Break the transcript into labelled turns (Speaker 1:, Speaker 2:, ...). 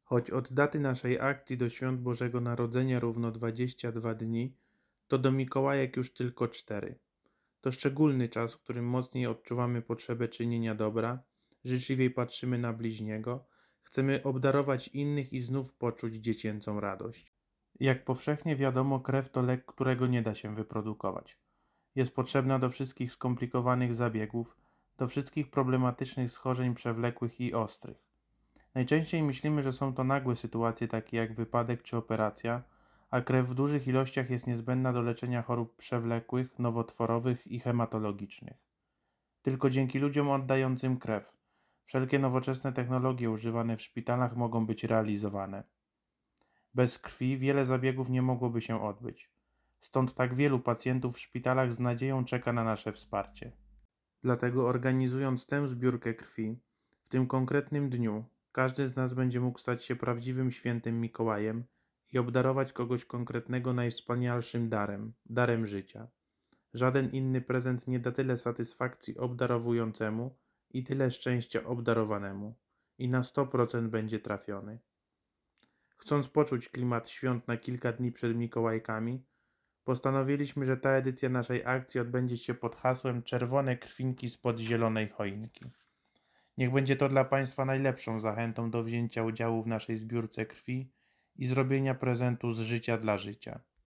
Speaker 1: Choć od daty naszej akcji do świąt Bożego Narodzenia równo 22 dni, to do Mikołajek już tylko 4. To szczególny czas, w którym mocniej odczuwamy potrzebę czynienia dobra, życzliwiej patrzymy na bliźniego, chcemy obdarować innych i znów poczuć dziecięcą radość. Jak powszechnie wiadomo, krew to lek, którego nie da się wyprodukować. Jest potrzebna do wszystkich skomplikowanych zabiegów, do wszystkich problematycznych schorzeń przewlekłych i ostrych. Najczęściej myślimy, że są to nagłe sytuacje takie jak wypadek czy operacja, a krew w dużych ilościach jest niezbędna do leczenia chorób przewlekłych, nowotworowych i hematologicznych. Tylko dzięki ludziom oddającym krew, wszelkie nowoczesne technologie używane w szpitalach mogą być realizowane. Bez krwi wiele zabiegów nie mogłoby się odbyć. Stąd tak wielu pacjentów w szpitalach z nadzieją czeka na nasze wsparcie. Dlatego organizując tę zbiórkę krwi, w tym konkretnym dniu, każdy z nas będzie mógł stać się prawdziwym świętym Mikołajem i obdarować kogoś konkretnego najwspanialszym darem życia. Żaden inny prezent nie da tyle satysfakcji obdarowującemu i tyle szczęścia obdarowanemu. I na 100% będzie trafiony. Chcąc poczuć klimat świąt na kilka dni przed Mikołajkami, postanowiliśmy, że ta edycja naszej akcji odbędzie się pod hasłem Czerwone krwinki spod zielonej choinki. Niech będzie to dla Państwa najlepszą zachętą do wzięcia udziału w naszej zbiórce krwi i zrobienia prezentu z życia dla życia.